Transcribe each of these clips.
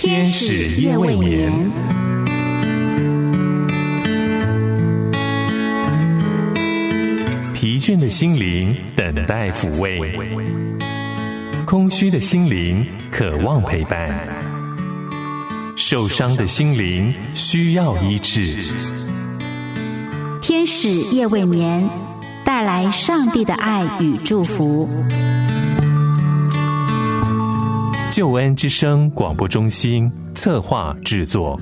天使夜未眠。疲倦的心灵等待抚慰，空虚的心灵渴望陪伴，受伤的心灵需要医治。 天使夜未眠，带来上帝的爱与祝福。 救恩之声广播中心策划制作。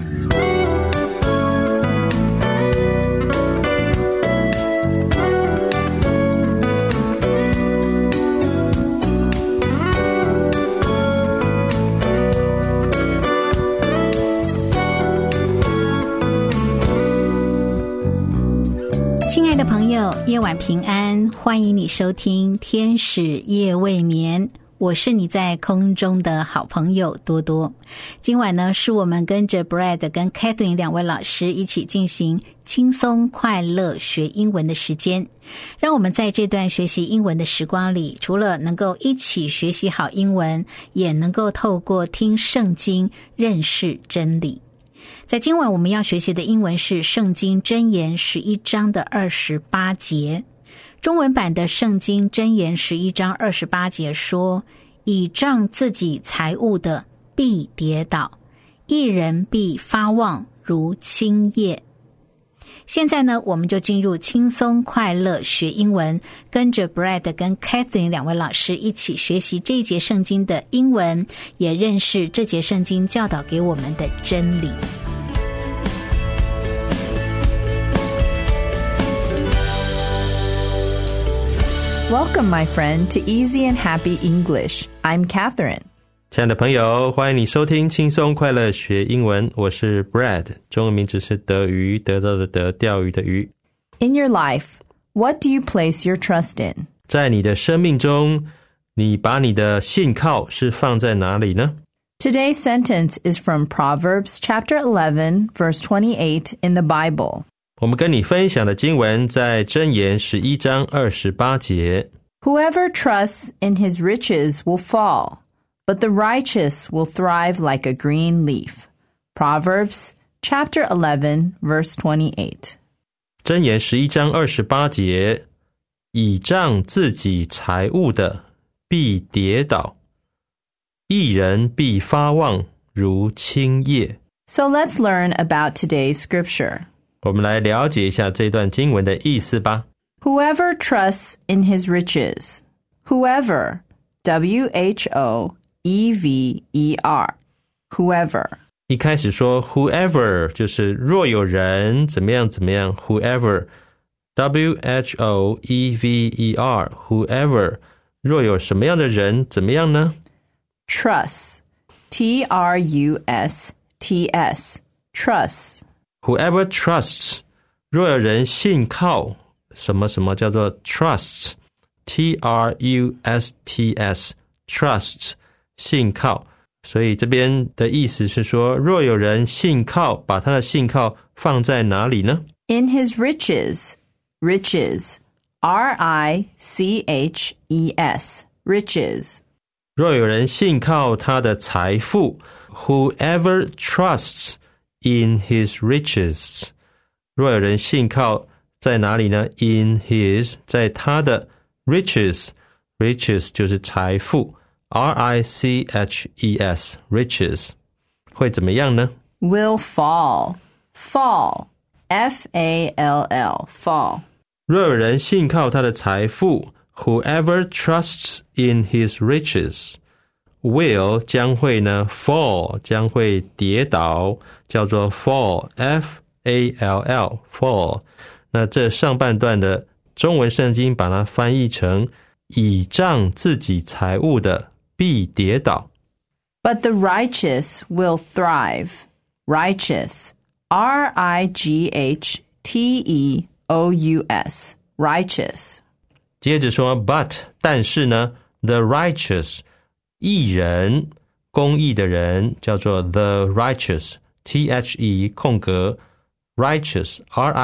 亲爱的朋友，夜晚平安，欢迎你收听天使夜未眠，我是你在空中的好朋友多多。今晚呢，是我们跟着 Brad 跟 Catherine 两位老师一起进行轻松快乐学英文的时间。让我们在这段学习英文的时光里，除了能够一起学习好英文，也能够透过听圣经认识真理。在今晚我们要学习的英文是圣经箴言11章的28节。中文版的圣经箴言11章28节说，倚仗自己财物的必跌倒，一人必发旺如青叶。现在呢，我们就进入轻松快乐学英文，跟着 Brad 跟 Catherine 两位老师一起学习这一节圣经的英文，也认识这节圣经教导给我们的真理。 Welcome, my friend, to Easy and Happy English. I'm Catherine. 亲爱的朋友，欢迎你收听轻松快乐学英文，我是 Brad， 中文名字是德鱼，得到的德，钓鱼的鱼。 In your life, what do you place your trust in? 在你的生命中，你把你的信靠是放在哪里呢？ Today's sentence is from Proverbs chapter 11, verse 28 in the Bible. 我们跟你分享的经文在箴言11章28节。 Whoever trusts in his riches will fall, but the righteous will thrive like a green leaf. Proverbs chapter 11, verse 28. 箴言11章28节，倚仗自己财物的必跌倒，一人必发旺如青叶。 So let's learn about today's scripture. 我们来了解一下这段经文的意思吧。 Whoever trusts in his riches. Whoever, W-H-O-E-V-E-R. Whoever. 一开始说 whoever 就是若有人怎么样怎么样 whoever, W-H-O-E-V-E-R, whoever 若有什么样的人怎么样呢？ Trust, T-R-U-S-T-S, trust. Whoever trusts, 若有人信靠什么什么叫做 trust, T-R-U-S-T-S, trust, 信靠。所以这边的意思是说，若有人信靠，把他的信靠放在哪里呢？ In his riches, riches, R-I-C-H-E-S, riches. 若有人信靠他的财富 Whoever trusts in his riches. 若有人信靠在哪里呢？ In his, 在他的 riches, riches 就是财富 R-I-C-H-E-S, riches 会怎么样呢？ Will fall, fall, F-A-L-L, fall. 若有人信靠他的财富 Whoever trusts in his riches will 将会呢 fall 将会跌倒，叫做 fall F-A-L-L fall。 那这上半段的中文圣经把它翻译成倚仗自己财物的必跌倒。 But the righteous will thrive. Righteous, R-I-G-H-T-E-O-U-S, righteous. 接着说 but 但是呢 the righteous 义人公义的人叫做 the righteous T-H-E 空格 righteous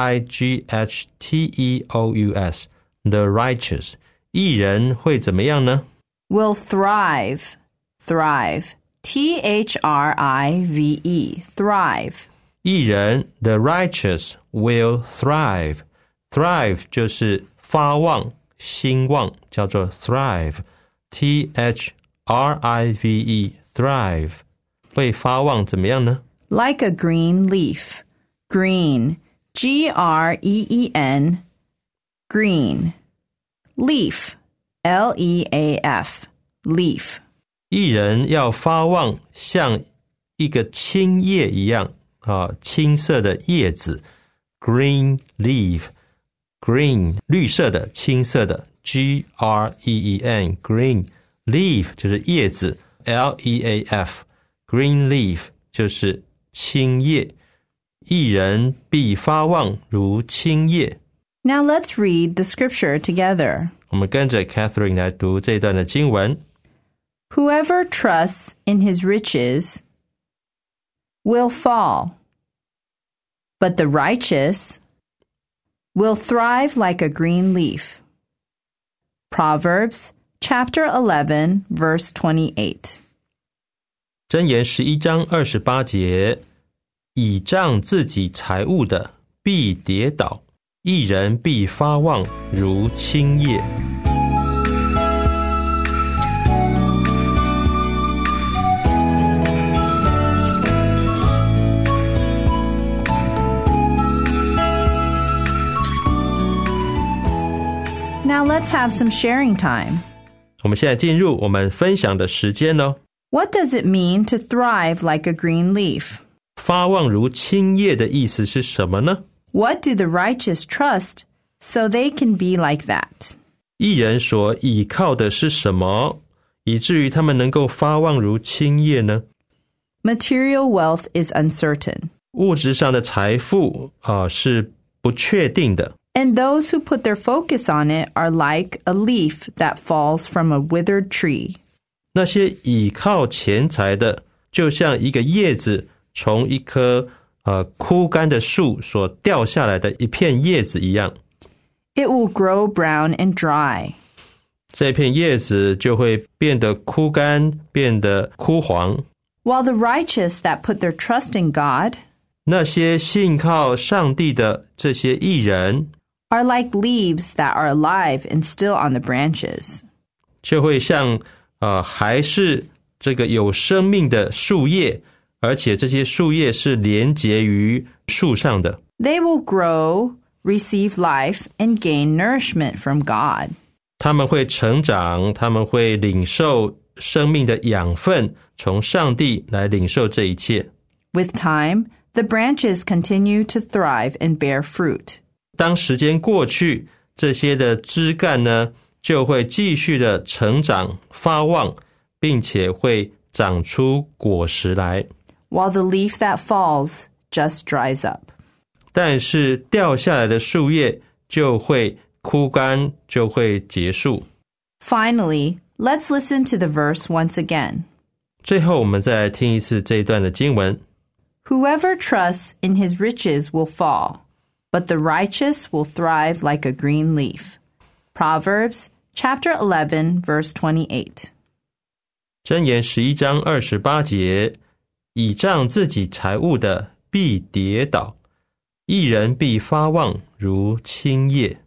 R-I-G-H-T-E-O-U-S the righteous 义人会怎么样呢？ Will thrive, thrive, Thrive, thrive. 义人 the righteous will thrive. Thrive 就是发旺、兴旺，叫做 thrive. Thrive, thrive. 会发旺怎么样呢？ Like a green leaf. Green, Green, green. Leaf, Leaf, leaf. 义人要发旺，像一个青叶一样青色的叶子 green leaf. Green 绿色的、青色的 Green green. Leaf 就是叶子 Leaf. Green leaf 就是青叶。义人必发旺如青叶。 Now let's read the scripture together. 我们跟着 Catherine 来读这段的经文。 Whoever trusts in his riches will fall, but the righteous will thrive like a green leaf. Proverbs chapter 11, verse 28. 箴言11章28节，倚仗自己财物的必跌倒，义人必发旺如青叶。 Now let's have some sharing time. 我们现在进入我们分享的时间咯。 What does it mean to thrive like a green leaf? 发旺如青叶的意思是什么呢？ What do the righteous trust so they can be like that? 义人所倚靠的是什么，以至于他们能够发旺如青叶呢？ Material wealth is uncertain. 物质上的财富是不确定的。 And those who put their focus on it are like a leaf that falls from a withered tree. 那些倚靠钱财的，就像一个叶子从一棵枯干的树所掉下来的一片叶子一样。 It will grow brown and dry. 这片叶子就会变得枯干，变得枯黄。 While the righteous that put their trust in God 那些信靠上帝的这些义人 are like leaves that are alive and still on the branches. 就会像还是这个有生命的树叶，而且这些树叶是连结于树上的。 They will grow, receive life, and gain nourishment from God. 他们会成长，他们会领受生命的养分，从上帝来领受这一切。 With time, the branches continue to thrive and bear fruit. 当时间过去，这些的枝干呢，就会继续的成长发旺，并且会长出果实来。 While the leaf that falls just dries up. 但是掉下来的树叶就会枯干，就会结束。 Finally, let's listen to the verse once again. 最后我们再来听一次这一段的经文。 Whoever trusts in his riches will fall, but the righteous will thrive like a green leaf. Proverbs chapter 11, verse 28. 箴言11章28节，倚仗自己财物的必跌倒，义人必发旺如青叶。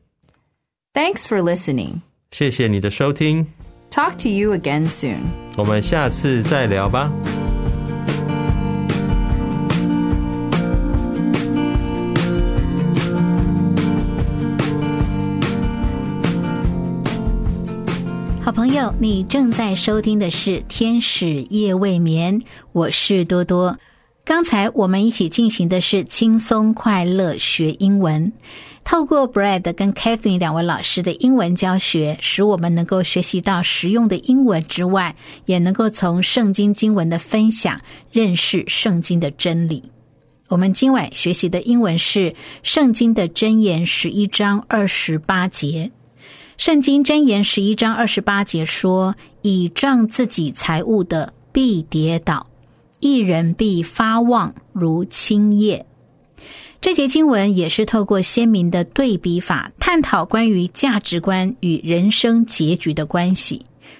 Thanks for listening. 谢谢你的收听， Talk to you again soon. 我们下次再聊吧。 好朋友，你正在收听的是天使夜未眠，我是多多。刚才我们一起进行的是轻松快乐学英文，透过 Brad 跟 Catherine 两位老师的英文教学，使我们能够学习到实用的英文之外，也能够从圣经经文的分享认识圣经的真理。我们今晚学习的英文是圣经的箴言11章28节。圣经箴言11章28节说，倚仗自己财物的必跌倒，义人必发旺如青叶。这节经文也是透过鲜明的对比法，探讨关于价值观与人生结局的关系。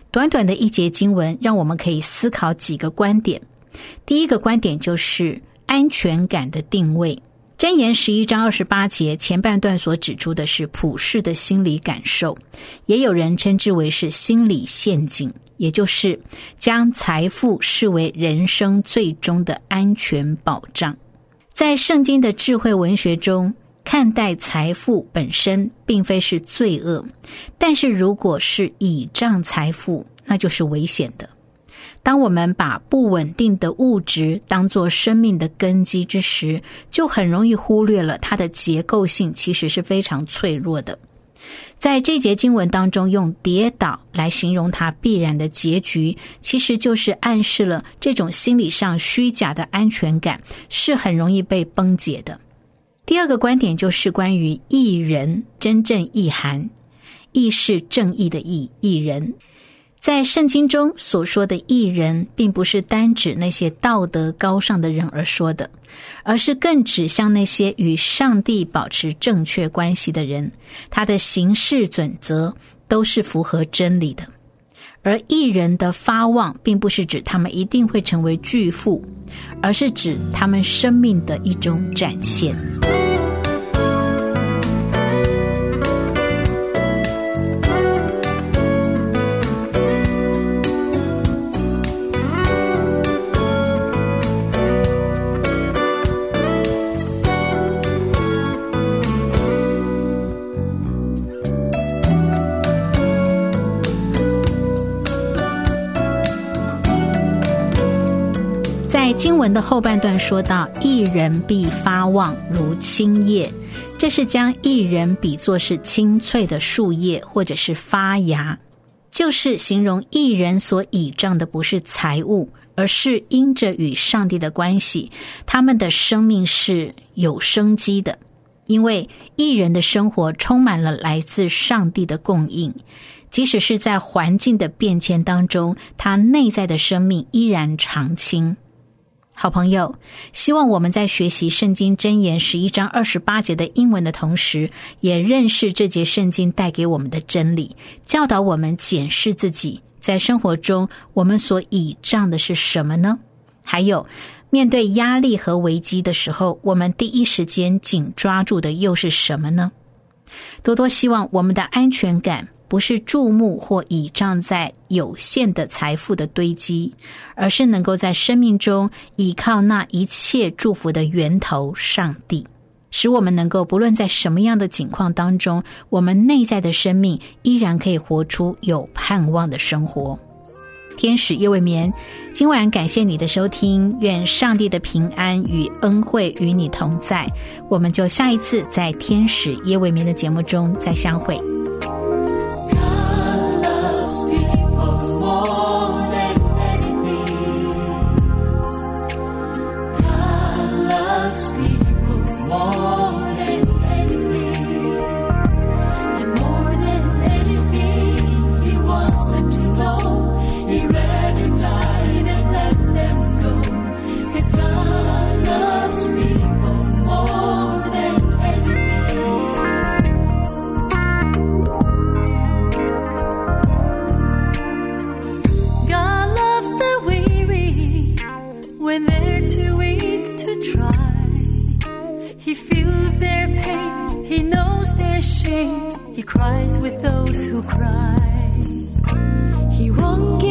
短短的一节经文让我们可以思考几个观点。第一个观点就是安全感的定位。箴言11章28节前半段所指出的是普世的心理感受，也有人称之为是心理陷阱，也就是将财富视为人生最终的安全保障。在圣经的智慧文学中，看待财富本身并非是罪恶，但是如果是倚仗财富，那就是危险的。当我们把不稳定的物质当作生命的根基之时，就很容易忽略了它的结构性其实是非常脆弱的。在这节经文当中，用跌倒来形容它必然的结局，其实就是暗示了这种心理上虚假的安全感是很容易被崩解的。第二个观点就是关于义人真正意涵，义是正义的义，义人。在圣经中所说的义人，并不是单指那些道德高尚的人而说的，而是更指向那些与上帝保持正确关系的人，他的行事准则都是符合真理的。而义人的发望，并不是指他们一定会成为巨富，而是指他们生命的一种展现。在经文的后半段说到，义人必发旺如青叶，这是将义人比作是青翠的树叶或者是发芽，就是形容义人所倚仗的不是财物，而是因着与上帝的关系，他们的生命是有生机的，因为义人的生活充满了来自上帝的供应，即使是在环境的变迁当中，他内在的生命依然常青。好朋友，希望我们在学习圣经箴言11章28节的英文的同时，也认识这节圣经带给我们的真理，教导我们检视自己，在生活中我们所倚仗的是什么呢？还有，面对压力和危机的时候，我们第一时间紧抓住的又是什么呢？多多希望我们的安全感不是注目或倚仗在有限的财富的堆积，而是能够在生命中依靠那一切祝福的源头上帝，使我们能够不论在什么样的境况当中，我们内在的生命依然可以活出有盼望的生活。天使夜未眠，今晚感谢你的收听，愿上帝的平安与恩惠与你同在，我们就下一次在天使夜未眠的节目中再相会。 He cries with those who cry. He won't give